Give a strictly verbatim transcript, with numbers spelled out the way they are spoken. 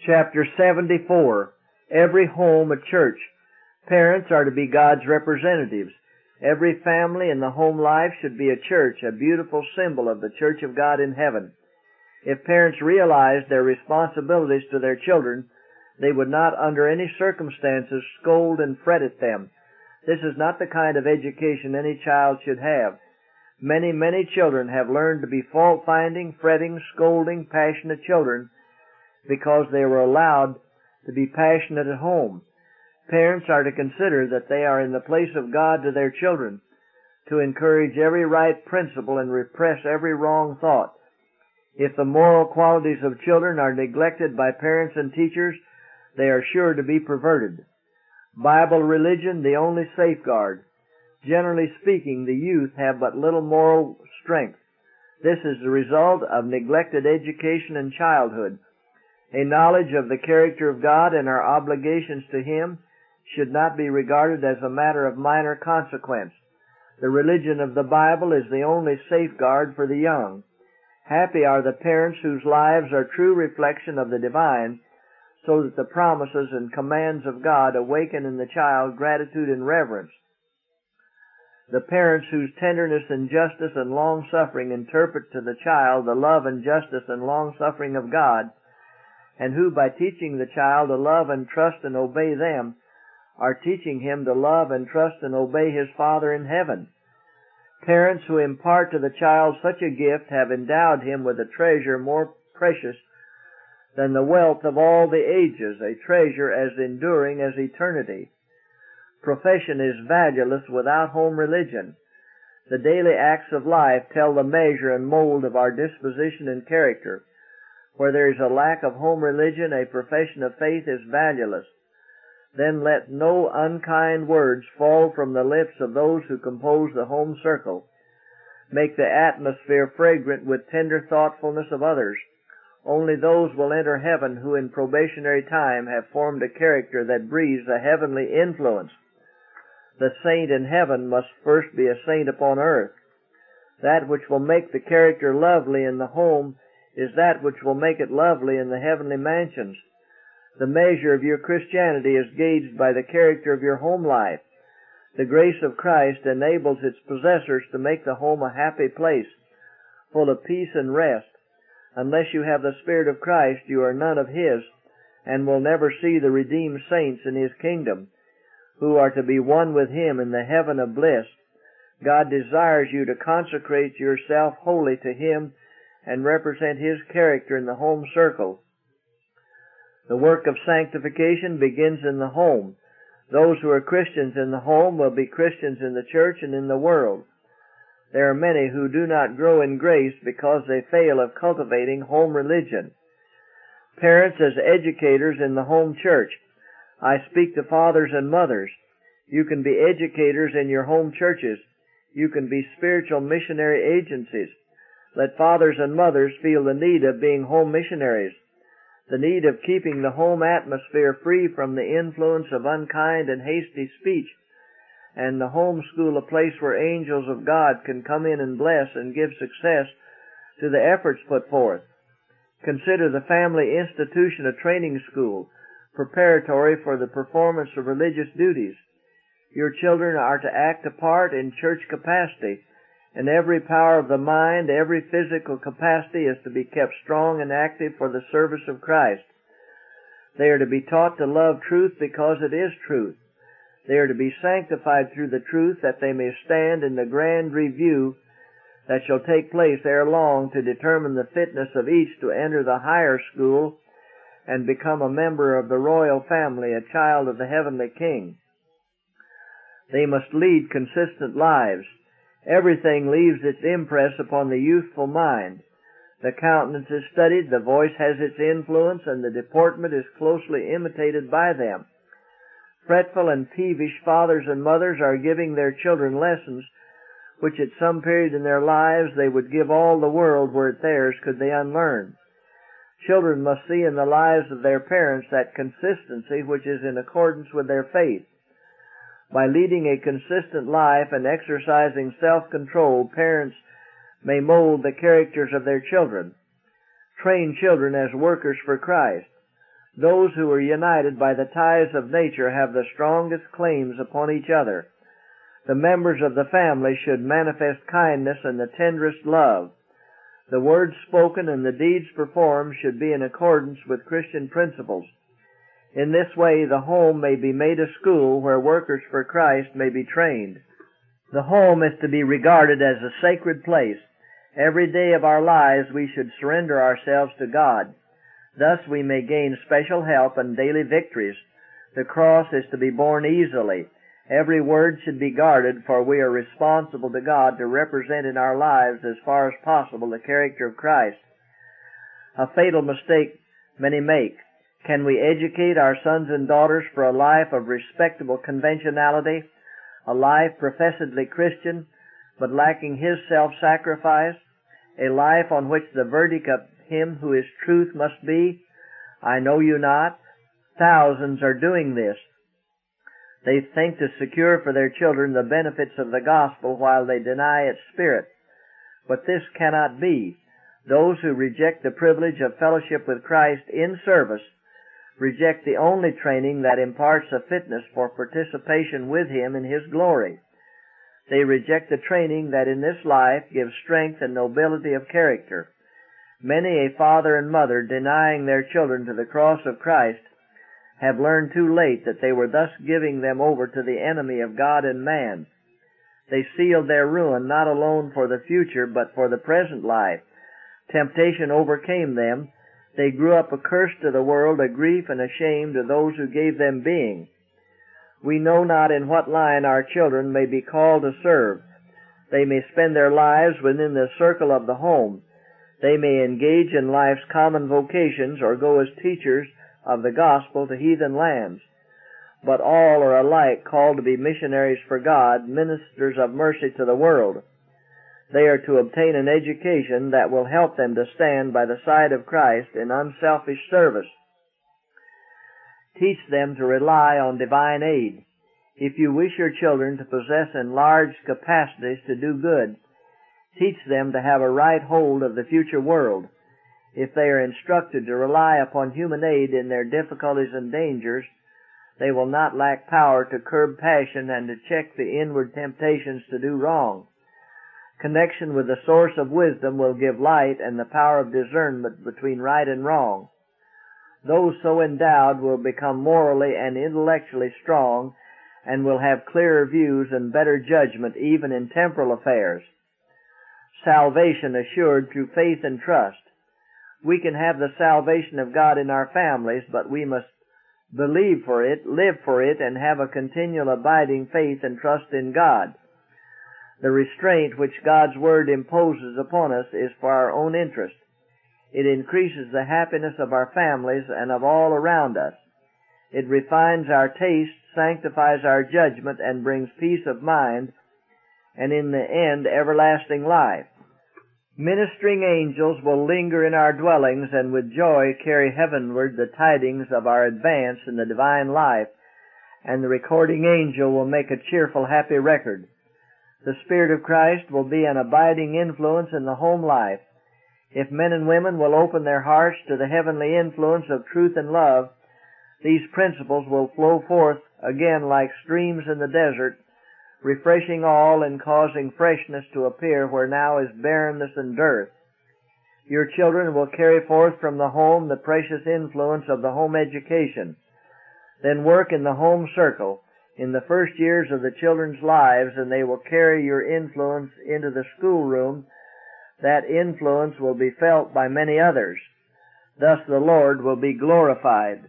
Chapter seventy-four. Every home a church. Parents are to be God's representatives. Every family in the home life should be a church, a beautiful symbol of the church of God in heaven. If parents realized their responsibilities to their children, they would not under any circumstances scold and fret at them. This is not the kind of education any child should have. Many, many children have learned to be fault-finding, fretting, scolding, passionate children because they were allowed to be passionate at home. Parents are to consider that they are in the place of God to their children, to encourage every right principle and repress every wrong thought. If the moral qualities of children are neglected by parents and teachers, they are sure to be perverted. Bible religion the only safeguard. Generally speaking, the youth have but little moral strength. This is the result of neglected education in childhood. A knowledge of the character of God and our obligations to Him should not be regarded as a matter of minor consequence. The religion of the Bible is the only safeguard for the young. Happy are the parents whose lives are true reflection of the divine, so that the promises and commands of God awaken in the child gratitude and reverence. The parents whose tenderness and justice and long-suffering interpret to the child the love and justice and long-suffering of God, and who, by teaching the child to love and trust and obey them, are teaching him to love and trust and obey his Father in heaven. Parents who impart to the child such a gift have endowed him with a treasure more precious than the wealth of all the ages, a treasure as enduring as eternity. Profession is valueless without home religion. The daily acts of life tell the measure and mold of our disposition and character. Where there is a lack of home religion, a profession of faith is valueless. Then let no unkind words fall from the lips of those who compose the home circle. Make the atmosphere fragrant with tender thoughtfulness of others. Only those will enter heaven who in probationary time have formed a character that breathes a heavenly influence. The saint in heaven must first be a saint upon earth. That which will make the character lovely in the home is that which will make it lovely in the heavenly mansions. The measure of your Christianity is gauged by the character of your home life. The grace of Christ enables its possessors to make the home a happy place, full of peace and rest. Unless you have the Spirit of Christ, you are none of His, and will never see the redeemed saints in His kingdom, who are to be one with Him in the heaven of bliss. God desires you to consecrate yourself wholly to Him and represent His character in the home circle. The work of sanctification begins in the home. Those who are Christians in the home will be Christians in the church and in the world. There are many who do not grow in grace because they fail of cultivating home religion. Parents as educators in the home church. I speak to fathers and mothers. You can be educators in your home churches. You can be spiritual missionary agencies. Let fathers and mothers feel the need of being home missionaries, the need of keeping the home atmosphere free from the influence of unkind and hasty speech, and the home school a place where angels of God can come in and bless and give success to the efforts put forth. Consider the family institution a training school, preparatory for the performance of religious duties. Your children are to act a part in church capacity, and every power of the mind, every physical capacity is to be kept strong and active for the service of Christ. They are to be taught to love truth because it is truth. They are to be sanctified through the truth that they may stand in the grand review that shall take place ere long to determine the fitness of each to enter the higher school and become a member of the royal family, a child of the heavenly King. They must lead consistent lives. Everything leaves its impress upon the youthful mind. The countenance is studied, the voice has its influence, and the deportment is closely imitated by them. Fretful and peevish fathers and mothers are giving their children lessons which at some period in their lives they would give all the world were it theirs could they unlearn. Children must see in the lives of their parents that consistency which is in accordance with their faith. By leading a consistent life and exercising self-control, parents may mold the characters of their children. Train children as workers for Christ. Those who are united by the ties of nature have the strongest claims upon each other. The members of the family should manifest kindness and the tenderest love. The words spoken and the deeds performed should be in accordance with Christian principles. In this way, the home may be made a school where workers for Christ may be trained. The home is to be regarded as a sacred place. Every day of our lives we should surrender ourselves to God. Thus we may gain special help and daily victories. The cross is to be borne easily. Every word should be guarded, for we are responsible to God to represent in our lives as far as possible the character of Christ. A fatal mistake many make. Can we educate our sons and daughters for a life of respectable conventionality, a life professedly Christian, but lacking His self-sacrifice, a life on which the verdict of Him who is truth must be, "I know you not"? Thousands are doing this. They think to secure for their children the benefits of the gospel while they deny its spirit. But this cannot be. Those who reject the privilege of fellowship with Christ in service reject the only training that imparts a fitness for participation with Him in His glory. They reject the training that in this life gives strength and nobility of character. Many a father and mother, denying their children to the cross of Christ, have learned too late that they were thus giving them over to the enemy of God and man. They sealed their ruin not alone for the future, but for the present life. Temptation overcame them. They grew up a curse to the world, a grief and a shame to those who gave them being. We know not in what line our children may be called to serve. They may spend their lives within the circle of the home. They may engage in life's common vocations or go as teachers of the gospel to heathen lands. But all are alike called to be missionaries for God, ministers of mercy to the world. They are to obtain an education that will help them to stand by the side of Christ in unselfish service. Teach them to rely on divine aid. If you wish your children to possess enlarged capacities to do good, teach them to have a right hold of the future world. If they are instructed to rely upon human aid in their difficulties and dangers, they will not lack power to curb passion and to check the inward temptations to do wrong. Connection with the source of wisdom will give light and the power of discernment between right and wrong. Those so endowed will become morally and intellectually strong and will have clearer views and better judgment even in temporal affairs. Salvation assured through faith and trust. We can have the salvation of God in our families, but we must believe for it, live for it, and have a continual abiding faith and trust in God. The restraint which God's Word imposes upon us is for our own interest. It increases the happiness of our families and of all around us. It refines our taste, sanctifies our judgment, and brings peace of mind, and in the end, everlasting life. Ministering angels will linger in our dwellings and with joy carry heavenward the tidings of our advance in the divine life, and the recording angel will make a cheerful, happy record. The Spirit of Christ will be an abiding influence in the home life. If men and women will open their hearts to the heavenly influence of truth and love, these principles will flow forth again like streams in the desert, refreshing all and causing freshness to appear where now is barrenness and dearth. Your children will carry forth from the home the precious influence of the home education. Then work in the home circle in the first years of the children's lives, and they will carry your influence into the schoolroom. That influence will be felt by many others. Thus the Lord will be glorified.